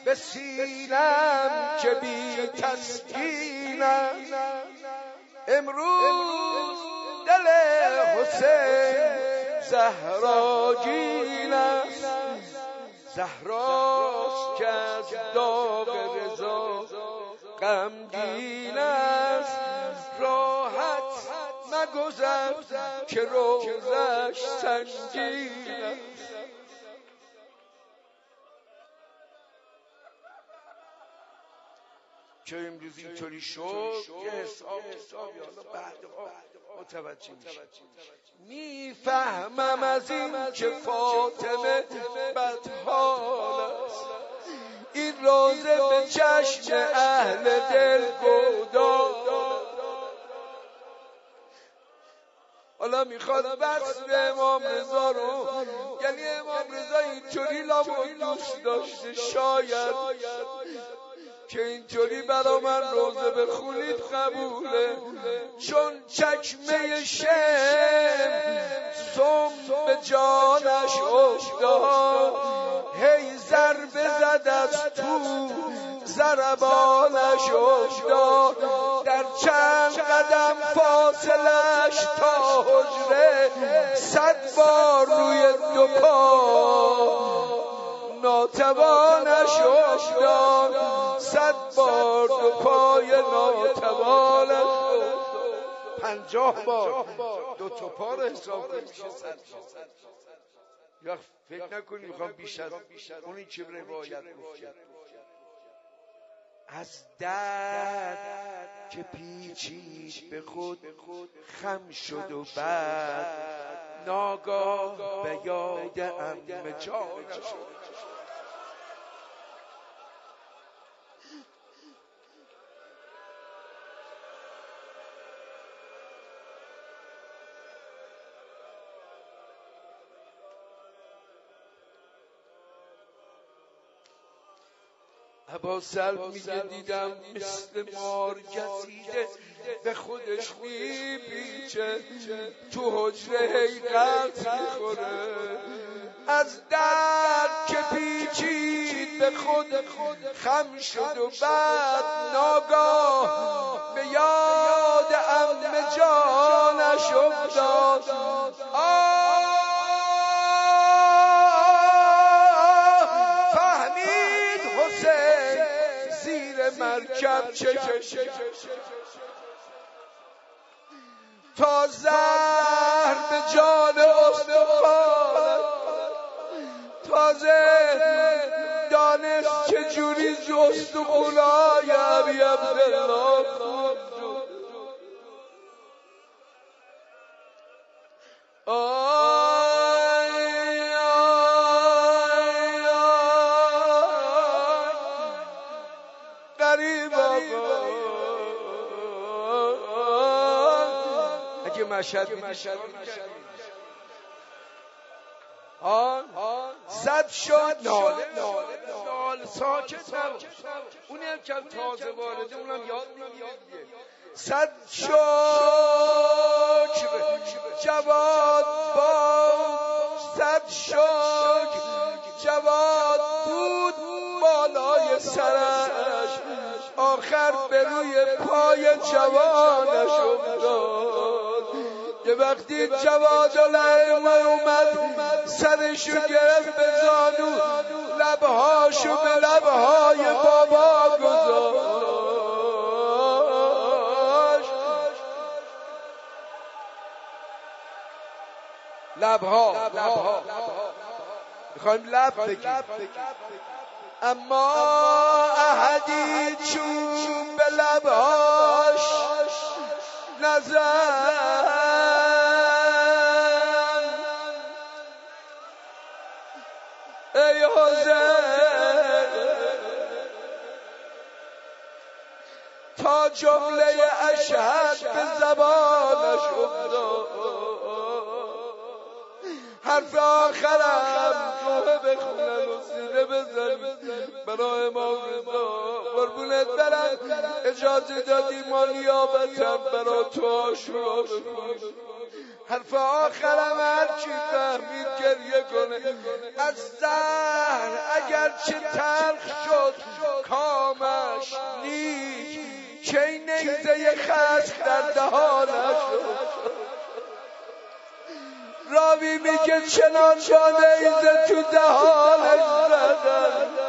به سینم که بی تسکینم. امروز دل حسین زهراگین است، زهراست که از داغ رضا غمگین است. راحت مگذر که روزش سنگین است. که امروز اینطوری شد که حسابی حالا بعدها متوجه میفهمم از این که فاطمه بدحال است. این روزه به چشم اهل دل گودار. حالا میخواد وصف امام رضا رو، یعنی امام رضا اینطوری لابد دوست داشته شاید که اینطوری برا من روزه بخونید قبوله، چون چکمه شم سم به جانش افتاد، هی ضربه زد از تو ضربانش افتاد. در چند قدم فاصلش تا حجره 100 بار روی دو پا ناتوانش افتاد. 100 بار دو پای ناتوانش افتاد. 50 بار دو تا پا رو حساب کنید میشه 100. یا فکر نکنید میخوام بیش از اونی که روایت گفته. از درد که پیچید به خود خم شد و بعد ناگاه به یاد عمه جانش شد. ابوسلم میگه دیدم مثل مار گزیده به خودش میپیچه، تو حجره حیقت میخوره. از درد که پیچید به خود خم شد و بعد ناگاه به یاد عمه جانش افتاد. مرکب چه تا زهر به جان استخوان، تازه دانست چجوری جست و خلای ابی عبدالله خود شد. مشهد صد شد نال ساکت نبود. اونی هم که تازه وارده اونم یاد نمیگه. صد شکر جواد باد، صد شکر جواد بود بالای سرش، آخر به روی پای جوانش افتاد. که وقتی جواد الائمه اومد سرشو گرفت به زانو، لبهاشو به لبهای بابا گذاشت. لبها میخوایم لب بگیم، اما احدی چون به لبهاش نزد. ای حسین تا جمله اشهد به زبانش افتاد، حرف آخرم روحه بخونن و سینه بزنی برای امام رضا. قربونت برم اجازه دادی ما نیابتم برای تو آشورا بخونیم. حرف آخرم هر چی فهمید گریه کنه. از زهر اگر چه تلخ شد کامش نیک کی نیزه خشم در دهانش راوی میگه چنان با نیزه تو دهانش زدن